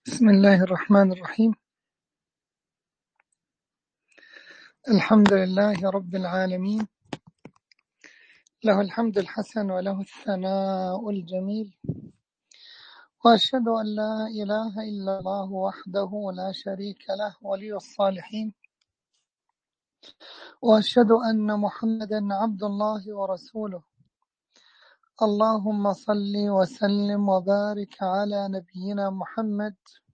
بسم الله الرحمن الرحيم. الحمد لله رب العالمين، له الحمد الحسن وله الثناء الجميل، وأشهد أن لا إله إلا الله وحده لا شريك له ولي الصالحين، وأشهد أن محمدا عبد الله ورسوله. اللهم صل وسلم وبارك على نبينا محمد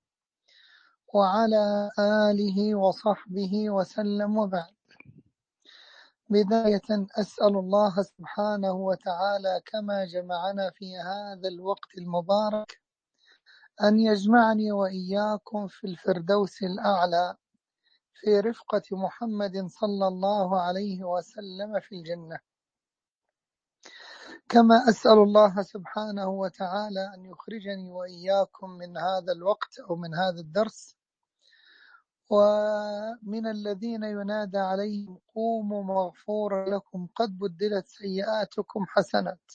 وعلى آله وصحبه وسلم، وبعد. بداية أسأل الله سبحانه وتعالى كما جمعنا في هذا الوقت المبارك أن يجمعني وإياكم في الفردوس الأعلى في رفقة محمد صلى الله عليه وسلم في الجنة. كما أسأل الله سبحانه وتعالى أن يخرجني وإياكم من هذا الوقت أو من هذا الدرس ومن الذين ينادى عليهم قوموا مغفورا لكم قد بدلت سيئاتكم حسنات.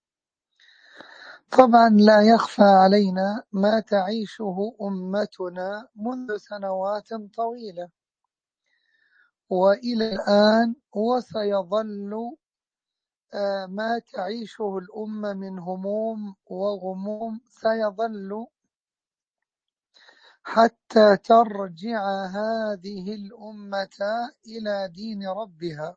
طبعا لا يخفى علينا ما تعيشه أمتنا منذ سنوات طويلة وإلى الآن، وسيظل ما تعيشه الأمة من هموم وغموم سيظل حتى ترجع هذه الأمة إلى دين ربها.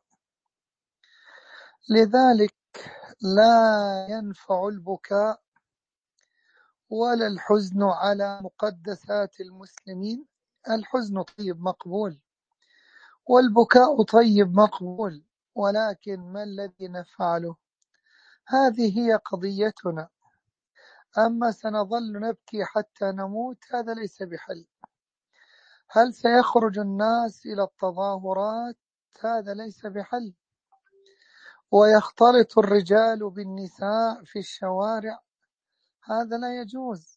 لذلك لا ينفع البكاء ولا الحزن على مقدسات المسلمين. الحزن طيب مقبول والبكاء طيب مقبول، ولكن ما الذي نفعله؟ هذه هي قضيتنا. أما سنظل نبكي حتى نموت، هذا ليس بحل. هل سيخرج الناس إلى التظاهرات؟ هذا ليس بحل. ويختلط الرجال بالنساء في الشوارع؟ هذا لا يجوز.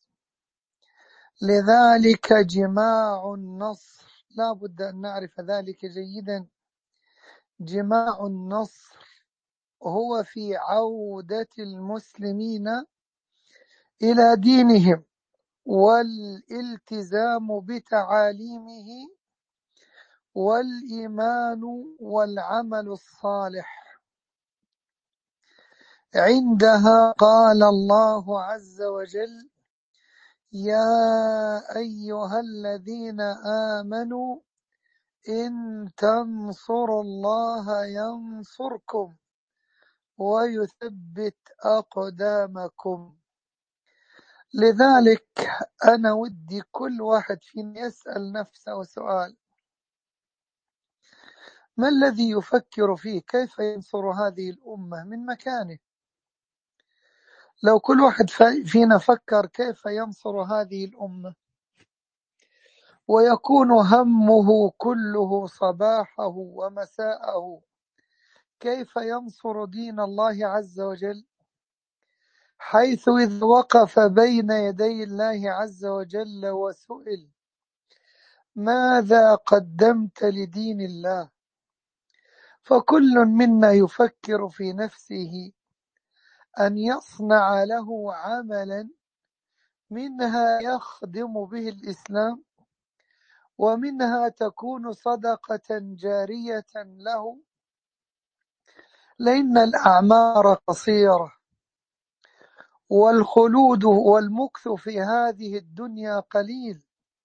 لذلك جماع النصر لا بد أن نعرف ذلك جيدا. جماع النصر هو في عودة المسلمين إلى دينهم والالتزام بتعاليمه والإيمان والعمل الصالح. عندها قال الله عز وجل: يا أيها الذين آمنوا إن تنصروا الله ينصركم ويثبت أقدامكم. لذلك أنا ودي كل واحد فينا يسأل نفسه سؤال: ما الذي يفكر فيه؟ كيف ينصر هذه الأمة من مكانه؟ لو كل واحد فينا فكر كيف ينصر هذه الأمة ويكون همه كله صباحه ومساءه كيف ينصر دين الله عز وجل، حيث إذ وقف بين يدي الله عز وجل وسئل ماذا قدمت لدين الله، فكل منا يفكر في نفسه أن يصنع له عملا منها يخدم به الإسلام، ومنها تكون صدقة جارية له، لأن الأعمار قصيرة والخلود والمكث في هذه الدنيا قليل،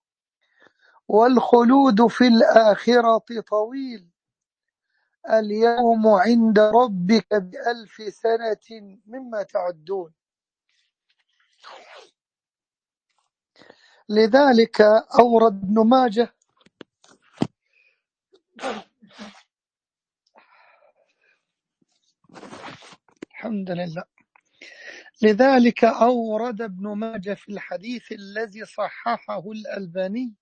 والخلود في الآخرة طويل. اليوم عند ربك ب1000 سنة مما تعدون. لذلك أورد ابن ماجه الحمد لله. لذلك أورد ابن ماجه في الحديث الذي صححه الألباني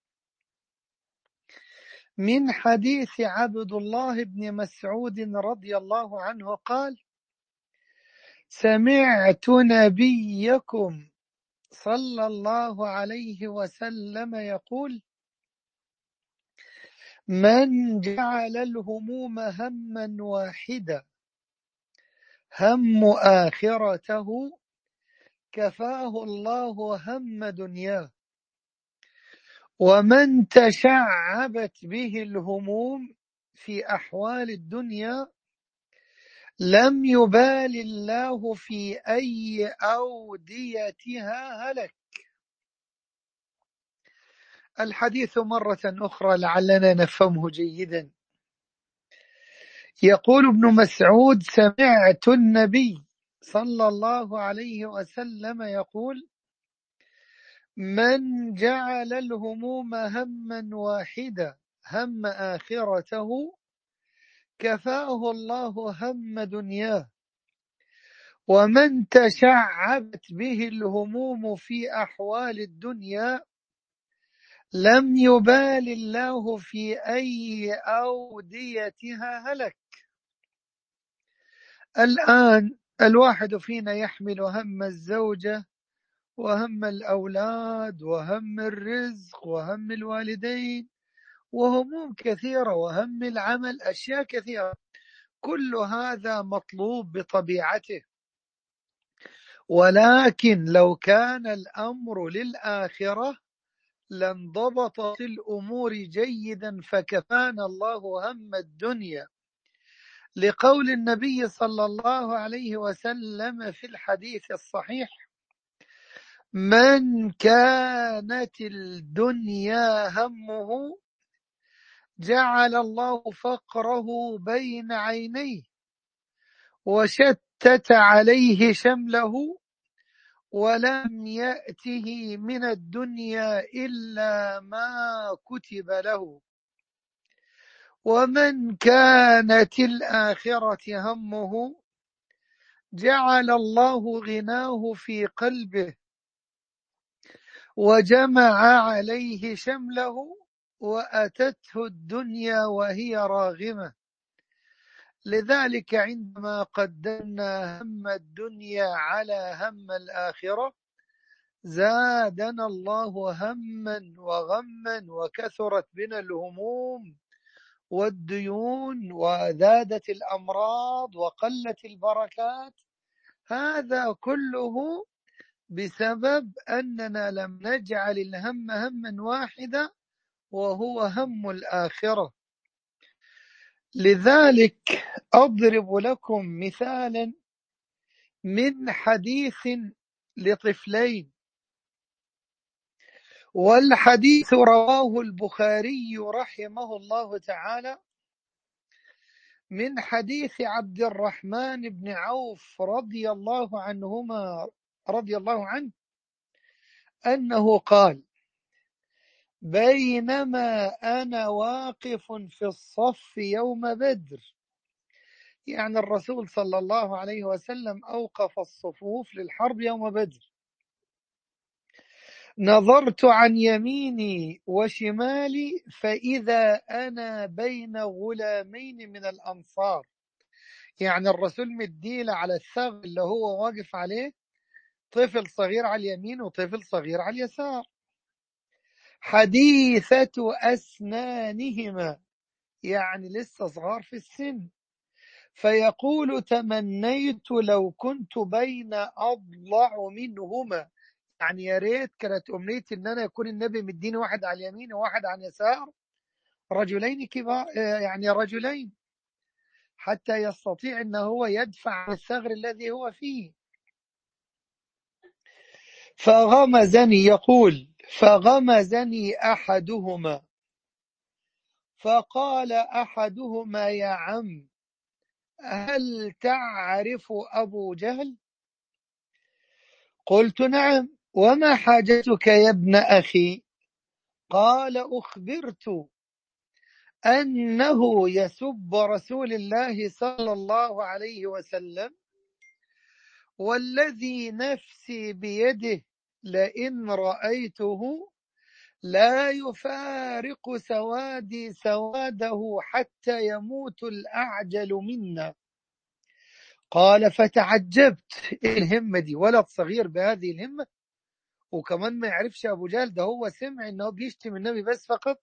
من حديث عبد الله بن مسعود رضي الله عنه قال: سمعت نبيكم صلى الله عليه وسلم يقول: من جعل الهموم هما واحدا هم آخرته كفاه الله هم دنياه ومن تشعبت به الهموم في أحوال الدنيا لم يبال الله في أي أوديتها هلك. الحديث مرة أخرى لعلنا نفهمه جيدا. يقول ابن مسعود: سمعت النبي صلى الله عليه وسلم يقول: من جعل الهموم هما واحدا هم آخرته كفاه الله هم دنياه، ومن تشعبت به الهموم في أحوال الدنيا لم يبال الله في أي أوديتها هلك. الآن الواحد فينا يحمل هم الزوجة وهم الأولاد وهم الرزق وهم الوالدين وهموم كثيرة وهم العمل، أشياء كثيرة، كل هذا مطلوب بطبيعته. ولكن لو كان الأمر للآخرة لانضبطت الأمور جيدا فكفانا الله هم الدنيا، لقول النبي صلى الله عليه وسلم في الحديث الصحيح: من كانت الدنيا همه جعل الله فقره بين عينيه وشتت عليه شمله ولم يأته من الدنيا إلا ما كتب له. ومن كانت الآخرة همه جعل الله غناه في قلبه وجمع عليه شمله وأتته الدنيا وهي راغمة. لذلك عندما قدمنا هم الدنيا على هم الآخرة زادنا الله هما وغما وكثرت بنا الهموم والديون وزادت الأمراض وقلت البركات. هذا كله بسبب أننا لم نجعل الهم هما واحدا وهو هم الآخرة. لذلك أضرب لكم مثالا من حديث لطفلين، والحديث رواه البخاري رحمه الله تعالى من حديث عبد الرحمن بن عوف رضي الله عنه أنه قال: بينما أنا واقف في الصف يوم بدر، يعني الرسول صلى الله عليه وسلم أوقف الصفوف للحرب يوم بدر، نظرت عن يميني وشمالي فإذا أنا بين غلامين من الأنصار، يعني الرسول مديله على الثغر اللي هو واقف عليه طفل صغير على اليمين وطفل صغير على اليسار، حديثة أسنانهما، يعني لسه صغار في السن، فيقول: تمنيت لو كنت بين أضلع منهما، يعني يا ريت كانت أمنيتي إن أنا يكون النبي مديني واحد على اليمين وواحد على اليسار، رجلين كبار، يعني رجلين، حتى يستطيع أنه هو يدفع عن الثغر الذي هو فيه. فغمزني، يقول: فغمزني أحدهما فقال أحدهما: يا عم، هل تعرف أبو جهل؟ قلت: نعم، وما حاجتك يا ابن أخي؟ قال: أخبرت أنه يسب رسول الله صلى الله عليه وسلم، والذي نفسي بيده لئن رأيته لا يفارق سوادي سواده حتى يموت الأعجل منا. قال: فتعجبت، الهمة دي ولد صغير بهذه الهمة، وكمان ما يعرفش أبو جهل، ده هو سمع إنه بيشتم النبي بس فقط.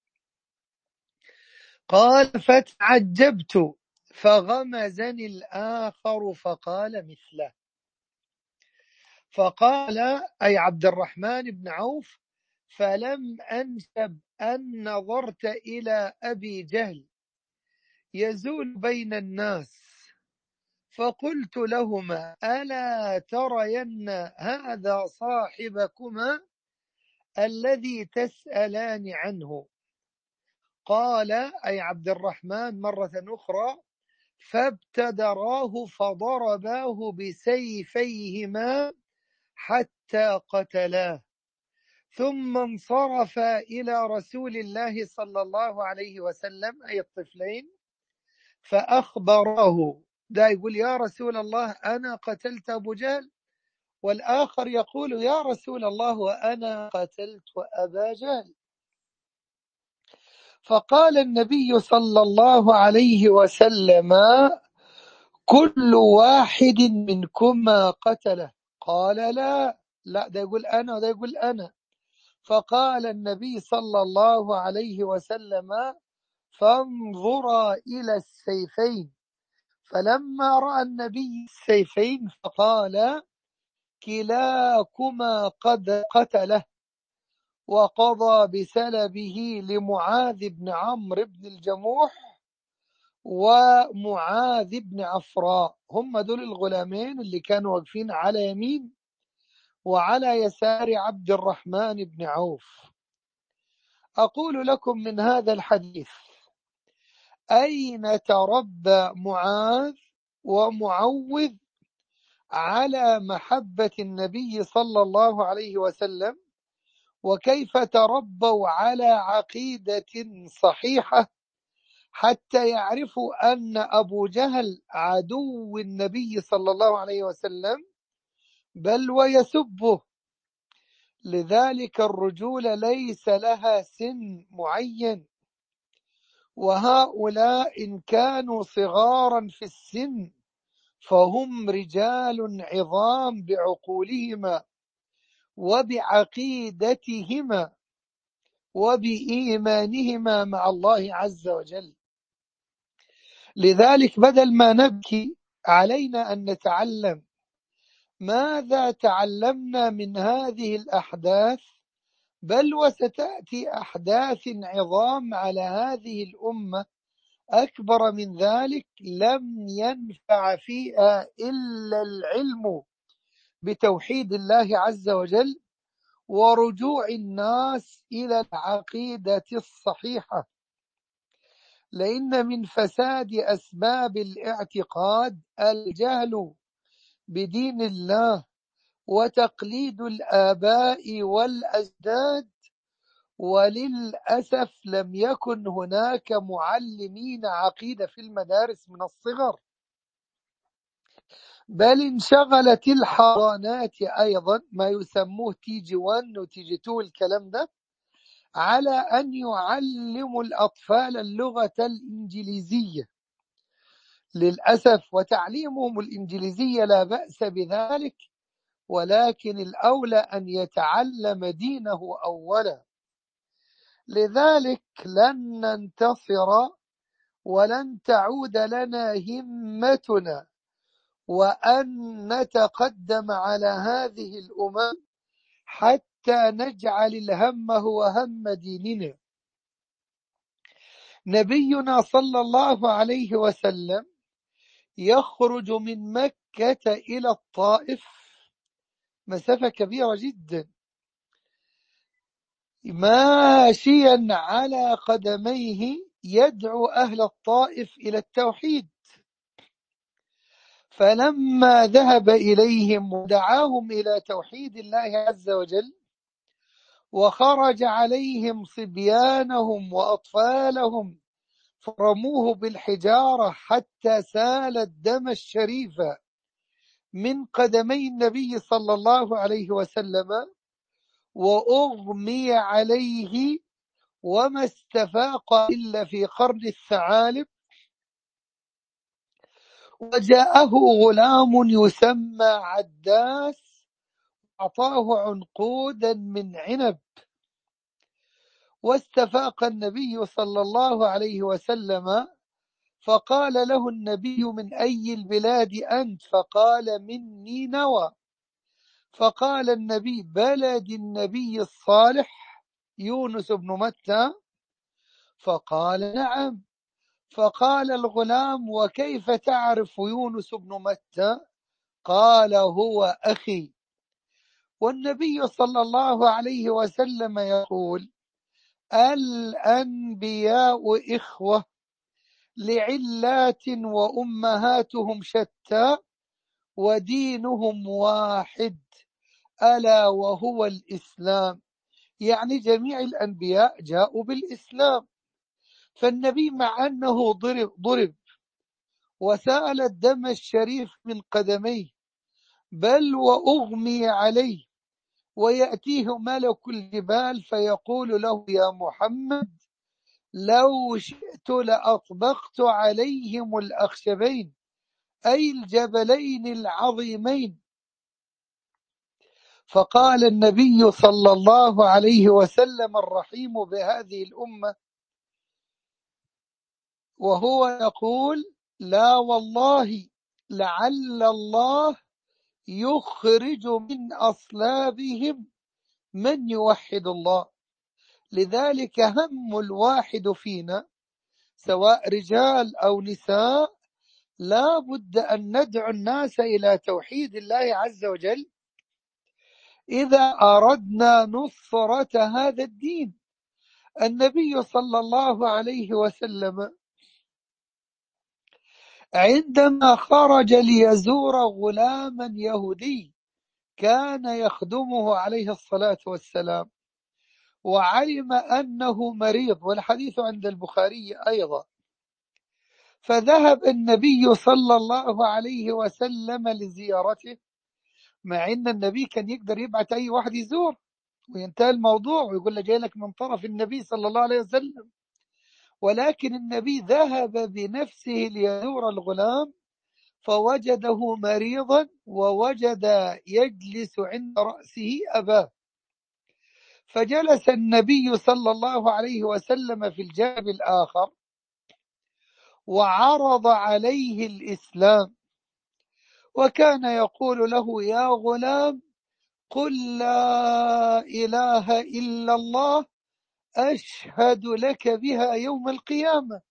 قال: فتعجبت، فغمزني الآخر فقال مثله. فقال، أي عبد الرحمن بن عوف: فلم أنشب أن نظرت إلى أبي جهل يزول بين الناس، فقلت لهما: ألا ترين هذا صاحبكما الذي تسألان عنه؟ قال أي عبد الرحمن مرة أخرى: فابتدراه فضرباه بسيفيهما حتى قتلاه، ثم انصرف إلى رسول الله صلى الله عليه وسلم أي الطفلين فأخبراه. ده يقول: يا رسول الله أنا قتلت أبو جهل، والآخر يقول: يا رسول الله وأنا قتلت أبا جهل. فقال النبي صلى الله عليه وسلم: كل واحد منكما قتله. قال: لا، ده يقول أنا وده يقول أنا. فقال النبي صلى الله عليه وسلم: فانظرا إلى السيفين. فلما رأى النبي السيفين فقال: كلاكما قد قتله، وقضى بسلبه لمعاذ بن عمرو بن الجموح ومعاذ بن عفراء. هم دول الغلامين اللي كانوا واقفين على يمين وعلى يسار عبد الرحمن بن عوف. أقول لكم من هذا الحديث: أين تربى معاذ ومعوذ على محبة النبي صلى الله عليه وسلم، وكيف تربوا على عقيدة صحيحة حتى يعرفوا أن أبو جهل عدو النبي صلى الله عليه وسلم بل ويسبه. لذلك الرجولة ليس لها سن معين، وهؤلاء إن كانوا صغارا في السن فهم رجال عظام بعقولهما وبعقيدتهما وبإيمانهما مع الله عز وجل. لذلك بدل ما نبكي علينا أن نتعلم ماذا تعلمنا من هذه الأحداث، بل وستأتي أحداث عظام على هذه الأمة أكبر من ذلك لم ينفع فيها إلا العلم بتوحيد الله عز وجل ورجوع الناس إلى العقيدة الصحيحة. لأن من فساد أسباب الاعتقاد الجهل بدين الله وتقليد الآباء والأجداد، وللأسف لم يكن هناك معلمين عقيدة في المدارس من الصغر، بل انشغلت الحضانات أيضا ما يسموه TG 1 و TG 2 الكلام ده على أن يعلموا الأطفال اللغة الإنجليزية للأسف. وتعليمهم الإنجليزية لا بأس بذلك، ولكن الأولى أن يتعلم دينه أولا. لذلك لن ننتصر ولن تعود لنا همتنا وأن نتقدم على هذه الأمم حتى نجعل الهم هو هم ديننا. نبينا صلى الله عليه وسلم يخرج من مكة إلى الطائف مسافة كبيرة جدا ماشيا على قدميه يدعو أهل الطائف إلى التوحيد. فلما ذهب إليهم ودعاهم إلى توحيد الله عز وجل وخرج عليهم صبيانهم وأطفالهم فرموه بالحجارة حتى سال الدم الشريف من قدمي النبي صلى الله عليه وسلم وأغمي عليه وما استفاق إلا في قرن الثعالب، وجاءه غلام يسمى عداس أعطاه عنقودا من عنب، واستفاق النبي صلى الله عليه وسلم فقال له النبي: من أي البلاد أنت؟ فقال: من نينوى. فقال النبي: بلد النبي الصالح يونس بن متى؟ فقال نعم. فقال الغلام: وكيف تعرف يونس بن متى؟ قال: هو أخي. والنبي صلى الله عليه وسلم يقول: الأنبياء إخوة لعلات وأمهاتهم شتى ودينهم واحد، ألا وهو الإسلام. يعني جميع الأنبياء جاءوا بالإسلام. فالنبي مع أنه ضرب وسال الدم الشريف من قدميه، بل وأغمي عليه، ويأتيه ملك الجبال فيقول له: يا محمد، لو شئت لأطبقت عليهم الأخشبين، أي الجبلين العظيمين. فقال النبي صلى الله عليه وسلم الرحيم بهذه الأمة وهو يقول: لا والله، لعل الله يخرج من أصلابهم من يوحد الله. لذلك هم الواحد فينا سواء رجال أو نساء لا بد أن ندعو الناس إلى توحيد الله عز وجل إذا أردنا نصرة هذا الدين. النبي صلى الله عليه وسلم عندما خرج ليزور غلاما يهودي كان يخدمه عليه الصلاة والسلام، وعلم أنه مريض، والحديث عند البخاري أيضا، فذهب النبي صلى الله عليه وسلم لزيارته، مع أن النبي كان يقدر يبعث أي واحد يزور وينتهي الموضوع ويقول له: جاي لك من طرف النبي صلى الله عليه وسلم. ولكن النبي ذهب بنفسه ليزور الغلام فوجده مريضا، ووجد يجلس عند رأسه أباه، فجلس النبي صلى الله عليه وسلم في الجانب الآخر وعرض عليه الإسلام، وكان يقول له: يا غلام، قل لا إله إلا الله أشهد لك بها يوم القيامة.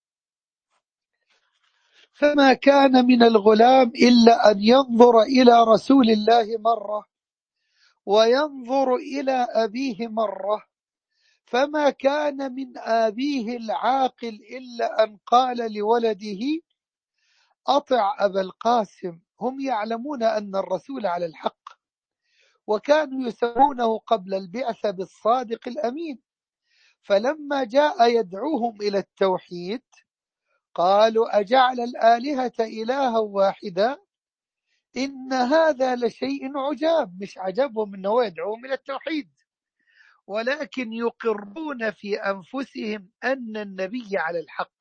فما كان من الغلام إلا أن ينظر إلى رسول الله مرة وينظر إلى أبيه مرة، فما كان من أبيه العاقل إلا أن قال لولده: أطع أبا القاسم. هم يعلمون أن الرسول على الحق، وكانوا يسمونه قبل البعثة بالصادق الأمين. فلما جاء يدعوهم إلى التوحيد قالوا: أجعل الآلهة إلها واحدا، إن هذا لشيء عجاب. مش عجبهم أنه يدعوهم إلى التوحيد، ولكن يقرون في أنفسهم أن النبي على الحق.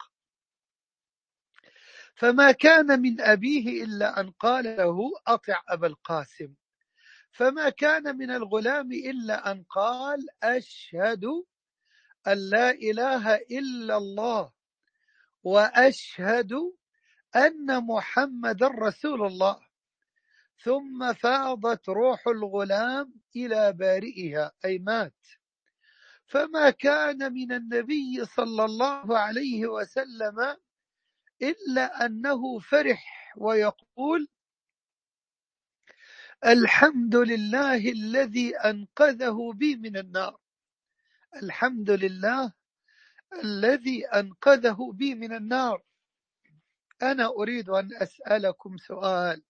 فما كان من أبيه إلا أن قال له: أطع أبا القاسم. فما كان من الغلام إلا أن قال: أشهد أن لا إله إلا الله وأشهد أن محمد رسول الله. ثم فاضت روح الغلام إلى بارئها، أي مات. فما كان من النبي صلى الله عليه وسلم إلا أنه فرح ويقول: الحمد لله الذي أنقذه بي من النار. الحمد لله الذي أنقذه بي من النار. أنا أريد أن أسألكم سؤال: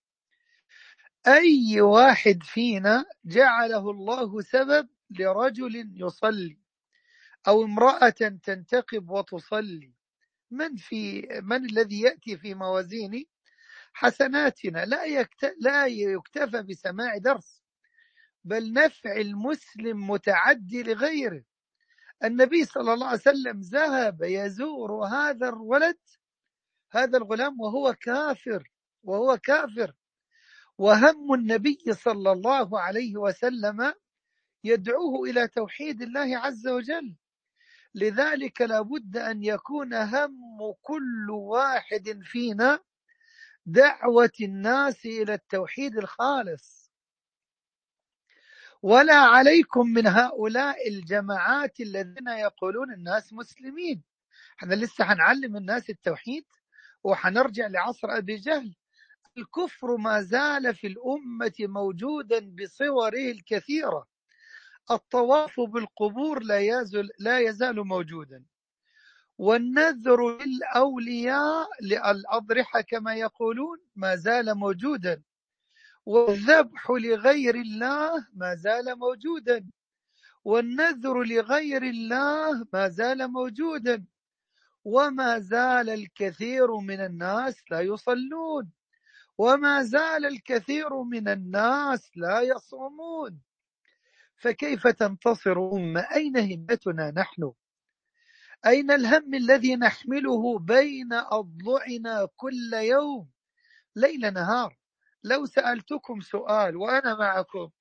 أي واحد فينا جعله الله سبب لرجل يصلي أو امرأة تنتقب وتصلي؟ من الذي يأتي في موازين حسناتنا؟ لا يكتفى بسماع درس، بل نفع المسلم متعدي لغيره. النبي صلى الله عليه وسلم ذهب يزور هذا الغلام وهو كافر، وهم النبي صلى الله عليه وسلم يدعوه إلى توحيد الله عز وجل. لذلك لابد أن يكون هم كل واحد فينا دعوة الناس إلى التوحيد الخالص. ولا عليكم من هؤلاء الجماعات الذين يقولون الناس مسلمين. احنا لسه هنعلم الناس التوحيد وحنرجع لعصر أبي جهل. الكفر ما زال في الأمة موجودا بصوره الكثيرة. الطواف بالقبور لا يزال موجودا، والنذر للأولياء للأضرحة كما يقولون ما زال موجودا، والذبح لغير الله ما زال موجودا، والنذر لغير الله ما زال موجودا، وما زال الكثير من الناس لا يصلون، وما زال الكثير من الناس لا يصومون. فكيف تنتصر أمة؟ أين همتنا نحن؟ أين الهم الذي نحمله بين أضلعنا كل يوم ليل نهار؟ لو سألتكم سؤال وأنا معكم،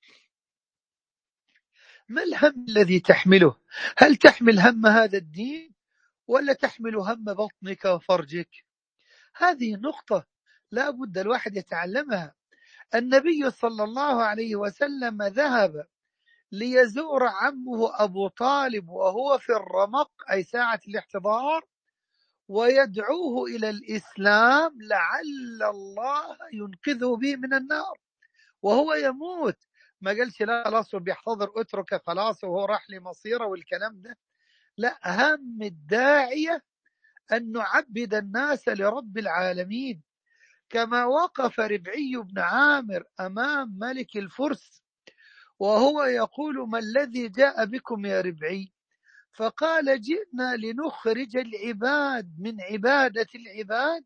ما الهم الذي تحمله؟ هل تحمل هم هذا الدين ولا تحمل هم بطنك وفرجك؟ هذه نقطة لا بد الواحد يتعلمها. النبي صلى الله عليه وسلم ذهب ليزور عمه أبو طالب وهو في الرمق أي ساعة الاحتضار، ويدعوه إلى الإسلام لعل الله ينقذه به من النار وهو يموت. ما قالش لا خلاص بيحتضر اتركه خلاص وهو راح لمصيره والكلام ده. لا، هم الداعية أن نعبد الناس لرب العالمين، كما وقف ربعي بن عامر أمام ملك الفرس وهو يقول: ما الذي جاء بكم يا ربعي؟ فقال: جئنا لنخرج العباد من عبادة العباد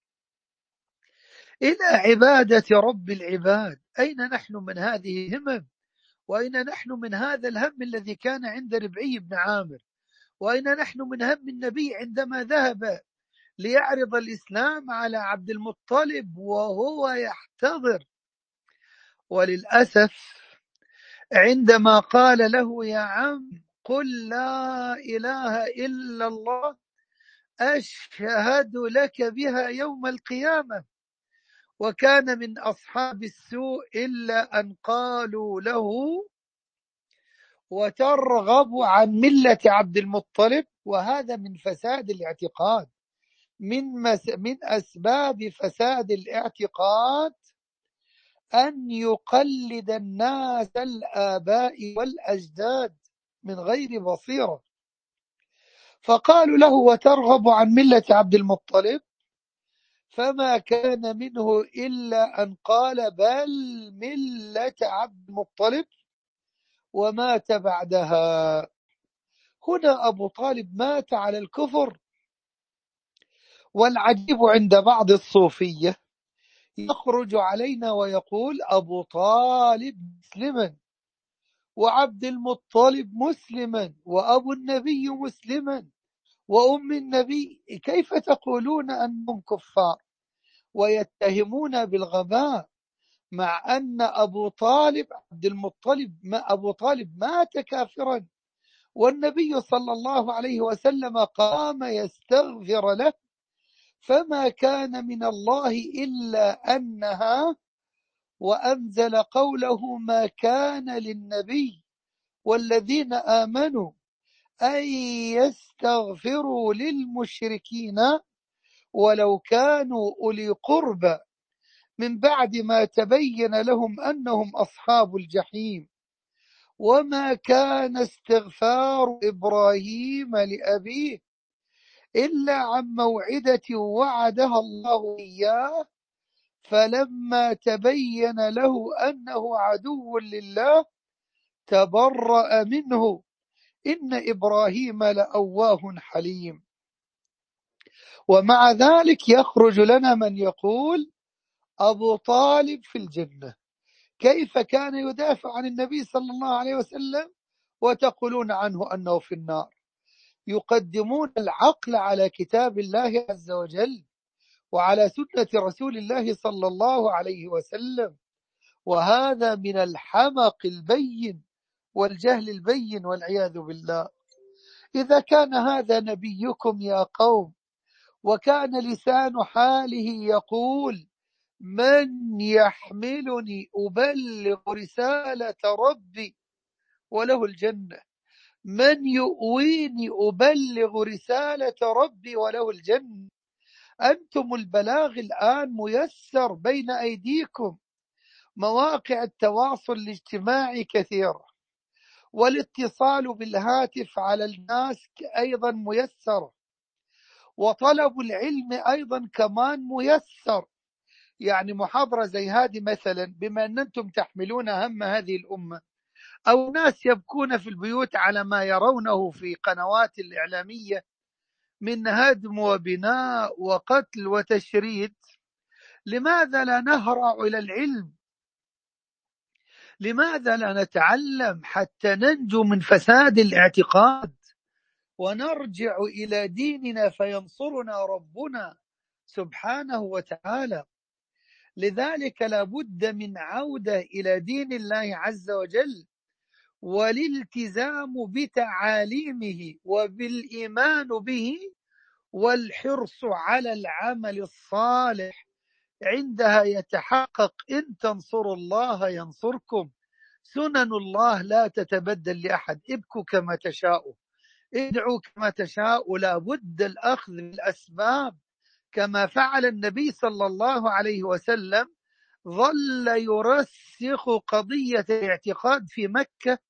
إلى عبادة رب العباد. أين نحن من هذه الهمم؟ وأين نحن من هذا الهم الذي كان عند ربعي بن عامر؟ وأين نحن من هم النبي عندما ذهب ليعرض الإسلام على عبد المطلب وهو يحتضر؟ وللأسف عندما قال له: يا عم قل لا إله إلا الله أشهد لك بها يوم القيامة، وكان من أصحاب السوء إلا أن قالوا له: وترغب عن ملة عبد المطلب. وهذا من فساد الاعتقاد، من أسباب فساد الاعتقاد أن يقلد الناس الآباء والأجداد من غير بصيرة. فقالوا له: وترغب عن ملة عبد المطلب؟ فما كان منه إلا أن قال: بل ملة عبد المطلب، ومات بعدها. هنا أبو طالب مات على الكفر. والعجيب عند بعض الصوفية يخرج علينا ويقول: أبو طالب مسلما، وعبد المطلب مسلما، وأبو النبي مسلما، وأم النبي. كيف تقولون أنهم كفار ويتهمون بالغباء، مع أن أبو طالب عبد المطلب أبو طالب مات كافرا، والنبي صلى الله عليه وسلم قام يستغفر له، فما كان من الله إلا أنها وأنزل قوله: ما كان للنبي والذين آمنوا أن يستغفروا للمشركين ولو كانوا أولي قربى من بعد ما تبين لهم أنهم أصحاب الجحيم. وما كان استغفار إبراهيم لأبيه إلا عن موعدة وعدها الله إياه، فلما تبين له أنه عدو لله تبرأ منه، إن إبراهيم لأواه حليم. ومع ذلك يخرج لنا من يقول: أبو طالب في الجنة. كيف كان يدافع عن النبي صلى الله عليه وسلم وتقولون عنه أنه في النار؟ يقدمون العقل على كتاب الله عز وجل وعلى سنة رسول الله صلى الله عليه وسلم، وهذا من الحمق البين والجهل البين والعياذ بالله. إذا كان هذا نبيكم يا قوم، وكان لسان حاله يقول: من يحملني أبلغ رسالة ربي وله الجنة، من يؤويني أبلغ رسالة ربي وله الجنة. أنتم البلاغ الآن ميسر بين أيديكم، مواقع التواصل الاجتماعي كثيرة، والاتصال بالهاتف على الناس أيضا ميسر، وطلب العلم أيضا كمان ميسر. يعني محاضرة زي هذه مثلا، بما أن أنتم تحملون هم هذه الأمة، أو ناس يبكون في البيوت على ما يرونه في قنوات الإعلامية من هدم وبناء وقتل وتشريد، لماذا لا نهرع إلى العلم؟ لماذا لا نتعلم حتى ننجو من فساد الاعتقاد ونرجع إلى ديننا فينصرنا ربنا سبحانه وتعالى؟ لذلك لا بد من عودة إلى دين الله عز وجل، والالتزام بتعاليمه وبالإيمان به، والحرص على العمل الصالح. عندها يتحقق إن تنصروا الله ينصركم. سنن الله لا تتبدل لأحد. ابكوا كما تشاءوا، ادعوا كما تشاء، لا بد الأخذ بالأسباب كما فعل النبي صلى الله عليه وسلم. ظل يرسخ قضية الاعتقاد في مكة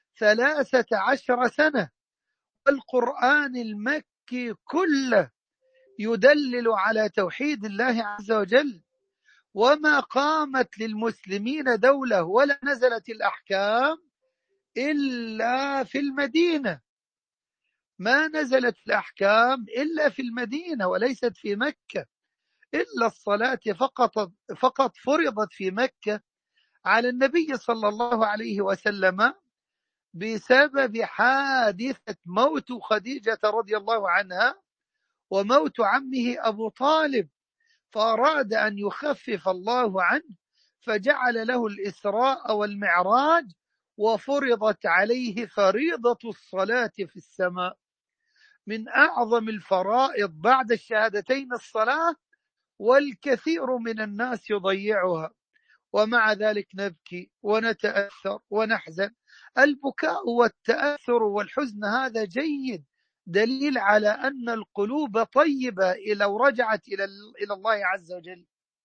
13 سنة، والقرآن المكي كله يدلل على توحيد الله عز وجل. وما قامت للمسلمين دولة ولا نزلت الأحكام إلا في المدينة، ما نزلت الأحكام إلا في المدينة وليست في مكة. إلا الصلاة فقط فرضت في مكة على النبي صلى الله عليه وسلم بسبب حادثة موت خديجة رضي الله عنها وموت عمه أبو طالب، فأراد أن يخفف الله عنه فجعل له الإسراء والمعراج، وفرضت عليه فريضة الصلاة في السماء. من أعظم الفرائض بعد الشهادتين الصلاة، والكثير من الناس يضيعها، ومع ذلك نبكي ونتأثر ونحزن. البكاء والتأثر والحزن هذا جيد، دليل على أن القلوب طيبة لو رجعت إلى الله عز وجل.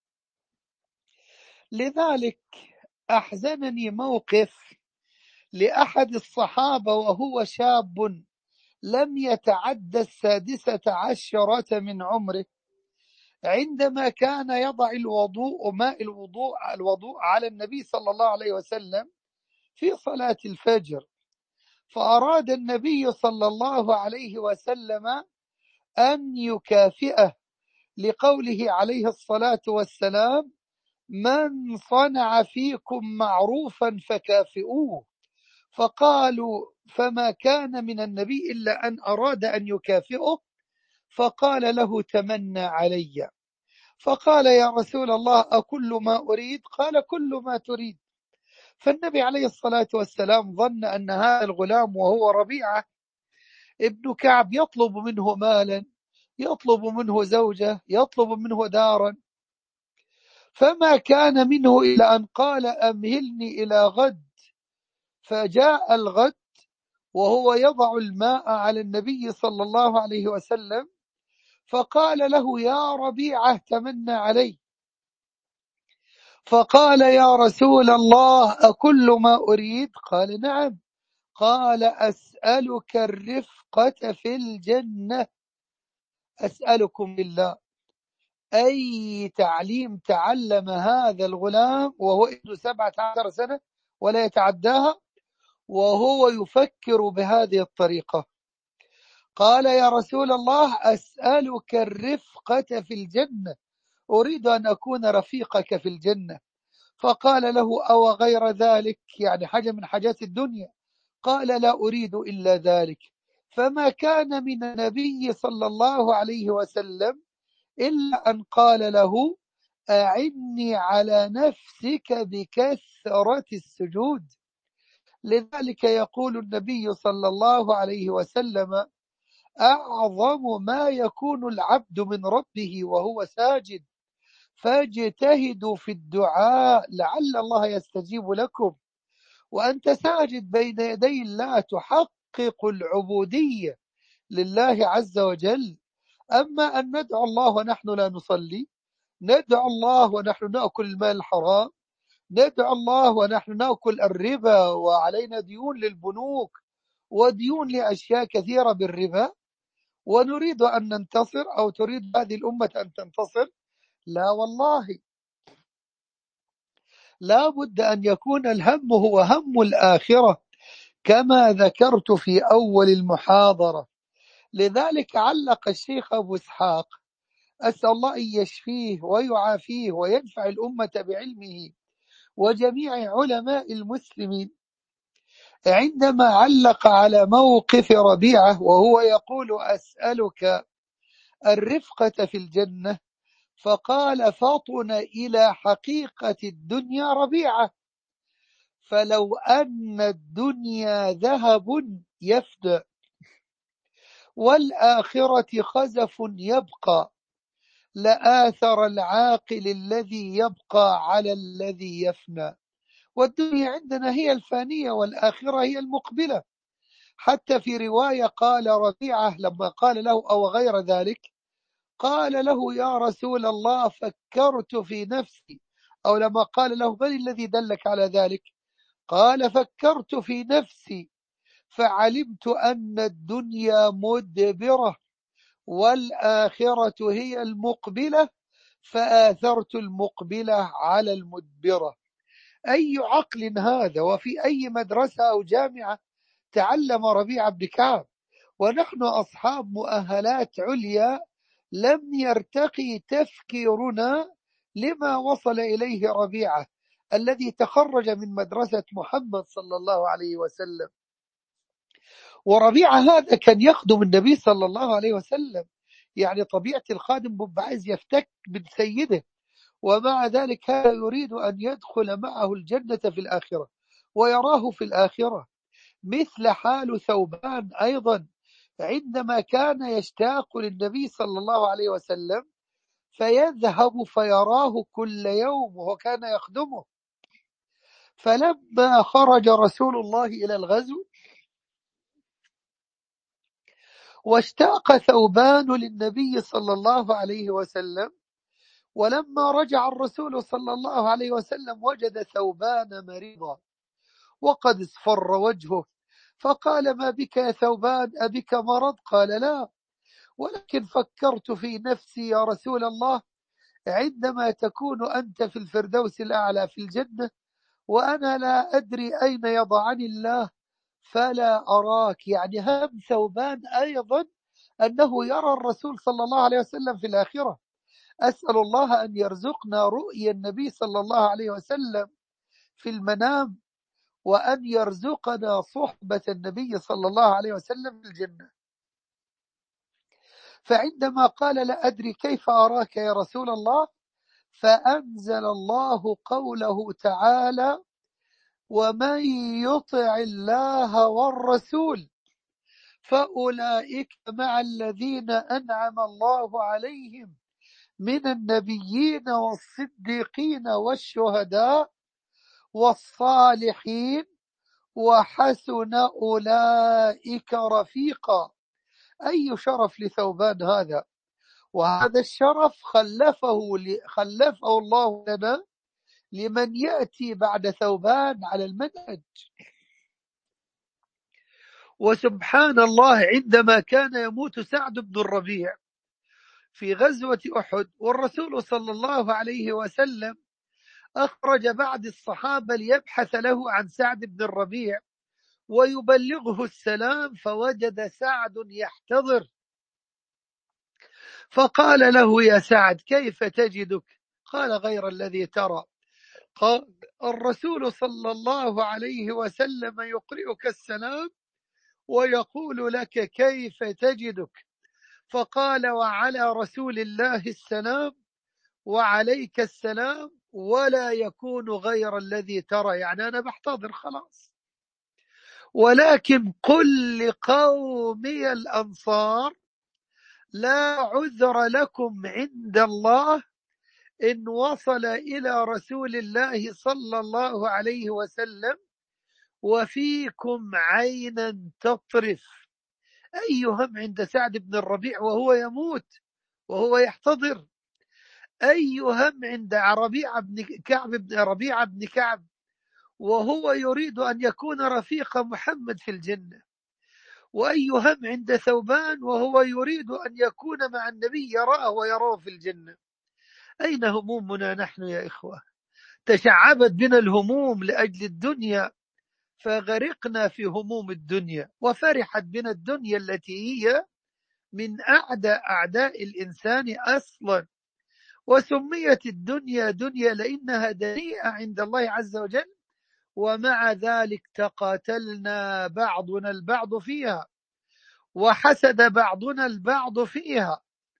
لذلك أحزنني موقف لأحد الصحابة وهو شاب لم يتعد 16 من عمره، عندما كان يضع ماء الوضوء على النبي صلى الله عليه وسلم في صلاة الفجر، فأراد النبي صلى الله عليه وسلم أن يكافئه لقوله عليه الصلاة والسلام: من صنع فيكم معروفا فكافئوه. فقالوا: فما كان من النبي إلا أن أراد أن يكافئه، فقال له: تمنى علي. فقال: يا رسول الله أكل ما أريد؟ قال: كل ما تريد. فالنبي عليه الصلاة والسلام ظن أن هذا الغلام وهو ربيعة ابن كعب يطلب منه مالا، يطلب منه زوجة، يطلب منه دارا، فما كان منه إلا أن قال: أمهلني إلى غد. فجاء الغد وهو يضع الماء على النبي صلى الله عليه وسلم، فقال له: يا ربيعة تمنى علي. فقال: يا رسول الله أكل ما أريد؟ قال: نعم. قال: أسألك الرفقة في الجنة. أسألكم بالله، أي تعليم تعلم هذا الغلام وهو ابن 17 سنة ولا يتعداها وهو يفكر بهذه الطريقة؟ قال: يا رسول الله أسألك الرفقة في الجنة، أريد أن أكون رفيقك في الجنة. فقال له: أو غير ذلك؟ يعني حاجة من حاجات الدنيا؟ قال: لا أريد إلا ذلك. فما كان من النبي صلى الله عليه وسلم إلا أن قال له: أعني على نفسك بكثرة السجود. لذلك يقول النبي صلى الله عليه وسلم: أعظم ما يكون العبد من ربه وهو ساجد، فاجتهدوا في الدعاء لعل الله يستجيب لكم. وأنت ساجد بين يدي الله تحقق العبودية لله عز وجل. أما أن ندعو الله ونحن لا نصلي، ندعو الله ونحن نأكل المال الحرام، ندعو الله ونحن نأكل الربا وعلينا ديون للبنوك وديون لأشياء كثيرة بالربا، ونريد أن ننتصر أو تريد هذه الأمة أن تنتصر؟ لا والله، لا بد أن يكون الهم هو هم الآخرة كما ذكرت في أول المحاضرة. لذلك علق الشيخ أبو إسحاق، أسأل الله أن يشفيه ويعافيه وينفع الأمة بعلمه وجميع علماء المسلمين، عندما علق على موقف ربيعة وهو يقول: أسألك الرفقة في الجنة، فقال: فطن إلى حقيقة الدنيا ربيعة، فلو أن الدنيا ذهب يفنى والآخرة خزف يبقى، لآثر العاقل الذي يبقى على الذي يفنى. والدنيا عندنا هي الفانية والآخرة هي المقبلة. حتى في رواية قال ربيعة لما قال له أو غير ذلك، قال له: يا رسول الله فكرت في نفسي، أو لما قال له: من الذي دلك على ذلك؟ قال: فكرت في نفسي فعلمت أن الدنيا مدبرة والآخرة هي المقبلة، فآثرت المقبلة على المدبرة. أي عقل هذا؟ وفي أي مدرسة أو جامعة تعلم ربيعة بن كعب؟ ونحن أصحاب مؤهلات عليا لم يرتقي تفكيرنا لما وصل إليه ربيعة الذي تخرج من مدرسة محمد صلى الله عليه وسلم. وربيعة هذا كان يخدم النبي صلى الله عليه وسلم، يعني طبيعة الخادم بيبقى عايز يفتك من سيده، ومع ذلك هذا يريد أن يدخل معه الجنة في الآخرة ويراه في الآخرة. مثل حال ثوبان أيضا، عندما كان يشتاق للنبي صلى الله عليه وسلم فيذهب فيراه كل يوم وهو كان يخدمه. فلما خرج رسول الله إلى الغزو واشتاق ثوبان للنبي صلى الله عليه وسلم، ولما رجع الرسول صلى الله عليه وسلم وجد ثوبان مريضا وقد اصفر وجهه، فقال: ما بك يا ثوبان، أبك مرض؟ قال: لا، ولكن فكرت في نفسي يا رسول الله، عندما تكون أنت في الفردوس الأعلى في الجنة وأنا لا أدري أين يضعني الله فلا أراك. يعني هم ثوبان أيضا أنه يرى الرسول صلى الله عليه وسلم في الآخرة. أسأل الله أن يرزقنا رؤيا النبي صلى الله عليه وسلم في المنام، وأن يرزقنا صحبة النبي صلى الله عليه وسلم في الجنة. فعندما قال: لا أدري كيف أراك يا رسول الله، فأنزل الله قوله تعالى: ومن يطع الله والرسول فأولئك مع الذين أنعم الله عليهم من النبيين والصديقين والشهداء والصالحين وحسن أولئك رفيقا. أي شرف لثوبان هذا! وهذا الشرف خلفه الله لنا لمن يأتي بعد ثوبان على المنهج. وسبحان الله، عندما كان يموت سعد بن الربيع في غزوة أحد والرسول صلى الله عليه وسلم أخرج بعض الصحابة ليبحث له عن سعد بن الربيع ويبلغه السلام، فوجد سعد يحتضر، فقال له: يا سعد كيف تجدك؟ قال: غير الذي ترى. قال: الرسول صلى الله عليه وسلم يقرئك السلام ويقول لك كيف تجدك. فقال: وعلى رسول الله السلام وعليك السلام ولا يكون غير الذي ترى. يعني أنا بحتضر خلاص، ولكن قل لقومي الأنصار لا عذر لكم عند الله إن وصل إلى رسول الله صلى الله عليه وسلم وفيكم عينا تطرف. أي هم عند سعد بن الربيع وهو يموت وهو يحتضر، أي هم عند ربيعة بن كعب وهو يريد أن يكون رفيق محمد في الجنة، وأي هم عند ثوبان وهو يريد أن يكون مع النبي يراه ويراه في الجنة. أين همومنا نحن يا إخوة؟ تشعبت بنا الهموم لأجل الدنيا فغرقنا في هموم الدنيا، وفرحت بنا الدنيا التي هي من أعداء الإنسان أصلا، وسميت الدنيا دنيا لأنها دنيئة عند الله عز وجل، ومع ذلك تقاتلنا بعضنا البعض فيها، وحسد بعضنا البعض فيها،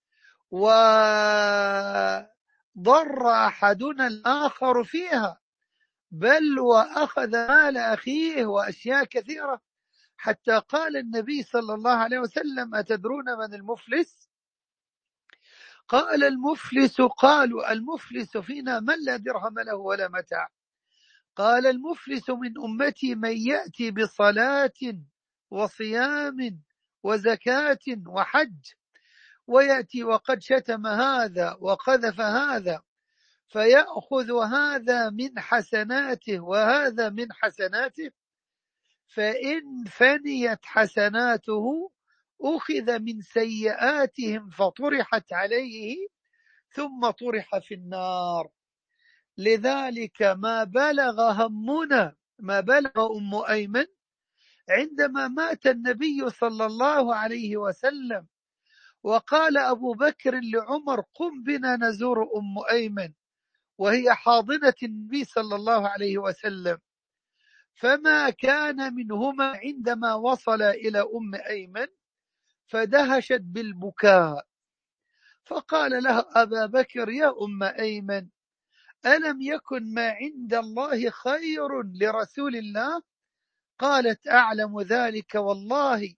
وضر أحدنا الآخر فيها، بل وأخذ مال أخيه وأشياء كثيرة، حتى قال النبي صلى الله عليه وسلم: أتدرون من المفلس؟ قال المفلس، قالوا المفلس فينا من لا درهم له ولا متاع. قال المفلس من أمتي من يأتي بصلاة وصيام وزكاة وحج، ويأتي وقد شتم هذا وقذف هذا، فيأخذ هذا من حسناته وهذا من حسناته، فإن فنيت حسناته أخذ من سيئاتهم فطرحت عليه ثم طرح في النار. لذلك ما بلغ همنا، ما بلغ أم أيمن عندما مات النبي صلى الله عليه وسلم، وقال أبو بكر لعمر: قم بنا نزور أم أيمن، وهي حاضنة النبي صلى الله عليه وسلم. فما كان منهما عندما وصل إلى أم أيمن فدهشت بالبكاء، فقال له أبا بكر: يا أم أيمن، ألم يكن ما عند الله خير لرسول الله؟ قالت: أعلم ذلك والله،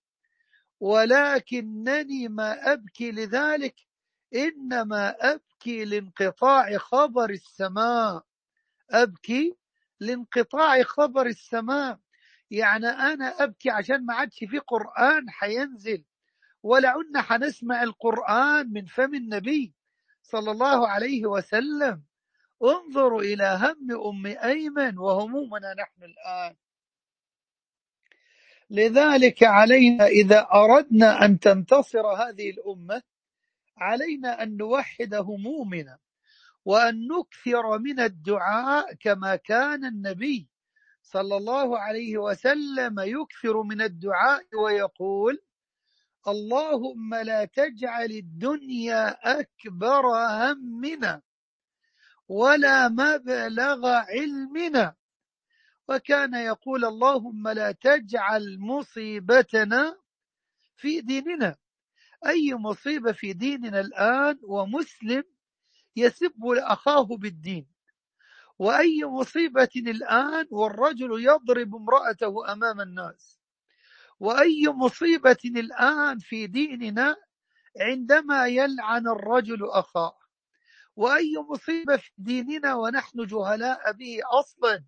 ولكنني ما أبكي لذلك، إنما أبكي لانقطاع خبر السماء. أبكي لانقطاع خبر السماء، يعني أنا أبكي عشان ما عادش في قرآن حينزل، ولا عدنا حنسمع القرآن من فم النبي صلى الله عليه وسلم. انظروا إلى هم أم أيمن وهمومنا نحن الآن. لذلك علينا إذا أردنا أن تنتصر هذه الأمة علينا أن نوحد همومنا، وأن نكثر من الدعاء كما كان النبي صلى الله عليه وسلم يكثر من الدعاء ويقول: اللهم لا تجعل الدنيا أكبر همنا ولا مبلغ علمنا. وكان يقول: اللهم لا تجعل مصيبتنا في ديننا. أي مصيبة في ديننا الآن ومسلم يسب أخاه بالدين، وأي مصيبة الآن والرجل يضرب امرأته أمام الناس، وأي مصيبة الآن في ديننا عندما يلعن الرجل أخاه، وأي مصيبة في ديننا ونحن جهلاء به أصلا.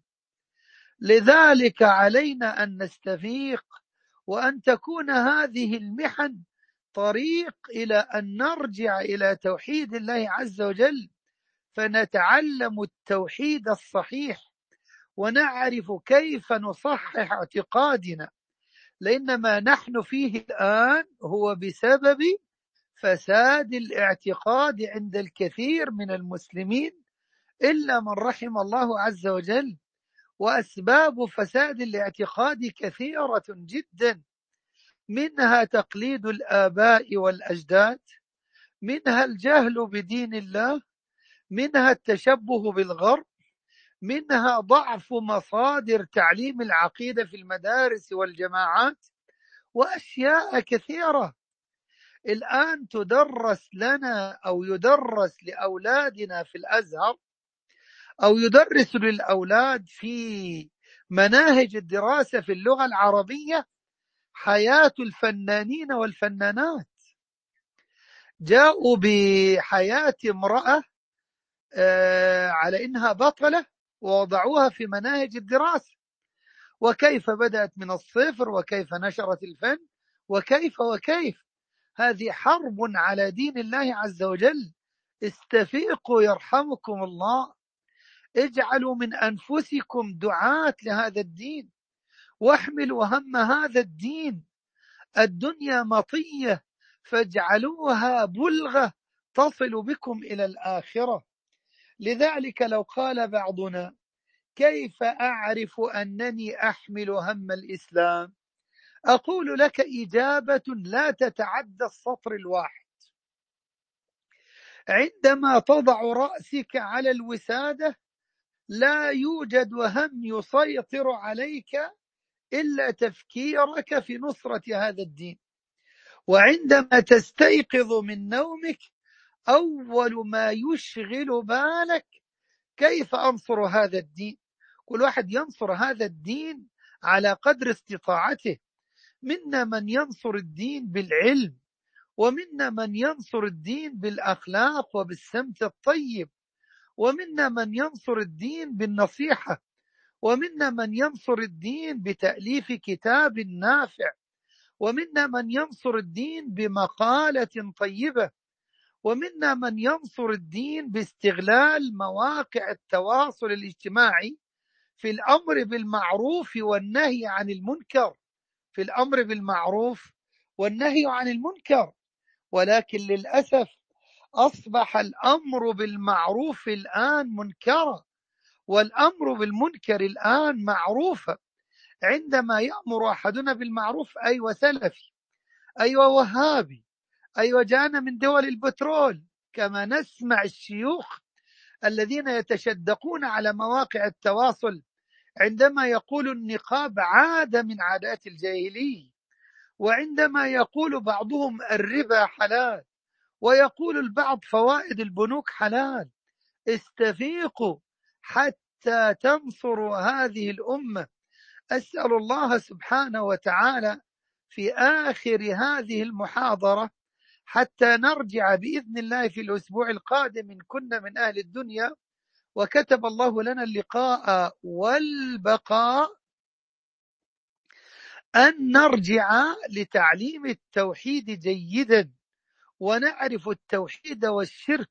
لذلك علينا أن نستفيق، وأن تكون هذه المحن طريق إلى أن نرجع إلى توحيد الله عز وجل، فنتعلم التوحيد الصحيح ونعرف كيف نصحح اعتقادنا، لأن ما نحن فيه الآن هو بسبب فساد الاعتقاد عند الكثير من المسلمين إلا من رحم الله عز وجل. وأسباب فساد الاعتقاد كثيرة جدا، منها تقليد الآباء والأجداد، منها الجهل بدين الله، منها التشبه بالغرب، منها ضعف مصادر تعليم العقيدة في المدارس والجماعات، وأشياء كثيرة الآن تدرس لنا أو يدرس لأولادنا في الأزهر، أو يدرس للأولاد في مناهج الدراسة في اللغة العربية حياة الفنانين والفنانات. جاءوا بحياة امرأة على إنها بطلة ووضعوها في مناهج الدراسة، وكيف بدأت من الصفر، وكيف نشرت الفن، وكيف هذه حرب على دين الله عز وجل. استفيقوا يرحمكم الله، اجعلوا من أنفسكم دعاة لهذا الدين، واحملوا هم هذا الدين. الدنيا مطية فاجعلوها بلغة تصل بكم إلى الآخرة. لذلك لو قال بعضنا: كيف أعرف أنني أحمل هم الإسلام؟ أقول لك إجابة لا تتعدى السطر الواحد. عندما تضع رأسك على الوسادة لا يوجد هم يسيطر عليك إلا تفكيرك في نصرة هذا الدين. وعندما تستيقظ من نومك أول ما يشغل بالك كيف أنصر هذا الدين. كل واحد ينصر هذا الدين على قدر استطاعته. منا من ينصر الدين بالعلم، ومنا من ينصر الدين بالأخلاق وبالسمت الطيب، ومنا من ينصر الدين بالنصيحة، ومنا من ينصر الدين بتأليف كتاب نافع، ومنا من ينصر الدين بمقالة طيبة، ومنا من ينصر الدين باستغلال مواقع التواصل الاجتماعي في الأمر بالمعروف والنهي عن المنكر، في الأمر بالمعروف والنهي عن المنكر. ولكن للأسف أصبح الأمر بالمعروف الآن منكرا، والأمر بالمنكر الآن معروفا. عندما يأمر أحدنا بالمعروف: أيوة سلفي، أيوة وهابي، أيوة جانا من دول البترول. كما نسمع الشيوخ الذين يتشدقون على مواقع التواصل عندما يقول النقاب عادة من عادات الجاهلية، وعندما يقول بعضهم الربا حلال، ويقول البعض فوائد البنوك حلال. استفيقوا حتى تنصروا هذه الأمة. أسأل الله سبحانه وتعالى في آخر هذه المحاضرة، حتى نرجع بإذن الله في الأسبوع القادم إن كنا من أهل الدنيا وكتب الله لنا اللقاء والبقاء، أن نرجع لتعليم التوحيد جيدا، ونعرف التوحيد والشرك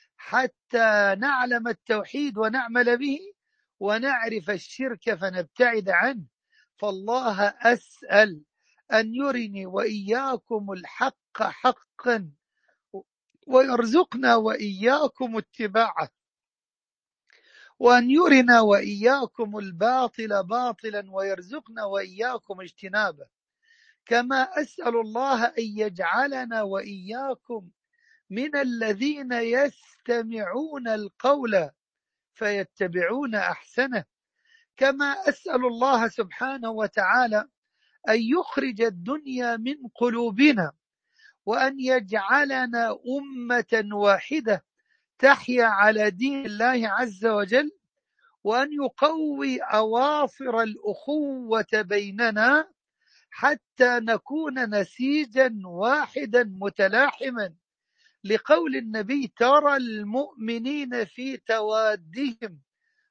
حتى نعلم التوحيد ونعمل به، ونعرف الشرك فنبتعد عنه. فالله أسأل أن يرني وإياكم الحق حقا ويرزقنا وإياكم اتباعه، وأن يرنا وإياكم الباطل باطلا ويرزقنا وإياكم اجتنابه. كما أسأل الله أن يجعلنا وإياكم من الذين يستمعون القول فيتبعون أحسنه. كما أسأل الله سبحانه وتعالى أن يخرج الدنيا من قلوبنا، وأن يجعلنا أمة واحدة تحيا على دين الله عز وجل، وأن يقوي أواصر الأخوة بيننا حتى نكون نسيجا واحدا متلاحما، لقول النبي: ترى المؤمنين في توادهم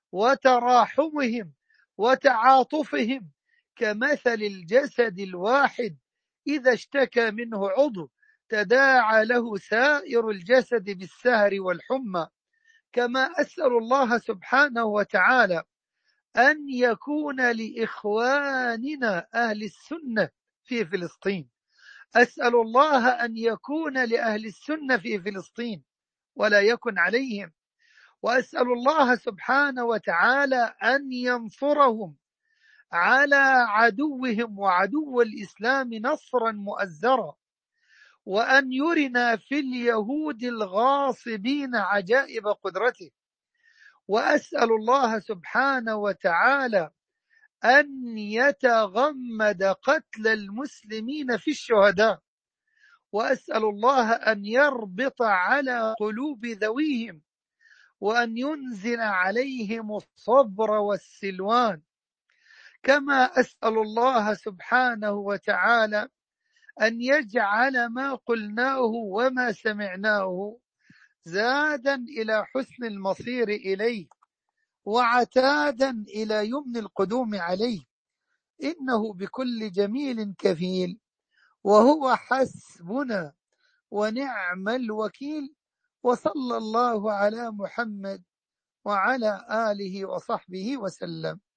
وتراحمهم وتعاطفهم كمثل الجسد الواحد إذا اشتكى منه عضو تداعى له سائر الجسد بالسهر والحمى. كما أسأل الله سبحانه وتعالى أن يكون لإخواننا أهل السنة في فلسطين، أسأل الله أن يكون لأهل السنة في فلسطين ولا يكن عليهم، وأسأل الله سبحانه وتعالى أن ينصرهم على عدوهم وعدو الإسلام نصرا مؤزرا، وأن يرنا في اليهود الغاصبين عجائب قدرته. وأسأل الله سبحانه وتعالى أن يتغمد قتل المسلمين في الشهداء، وأسأل الله أن يربط على قلوب ذويهم، وأن ينزل عليهم الصبر والسلوان. كما أسأل الله سبحانه وتعالى أن يجعل ما قلناه وما سمعناه زادا إلى حسن المصير إليه، وعتادا إلى يمن القدوم عليه، إنه بكل جميل كفيل، وهو حسبنا ونعم الوكيل. وصلى الله على محمد وعلى آله وصحبه وسلم.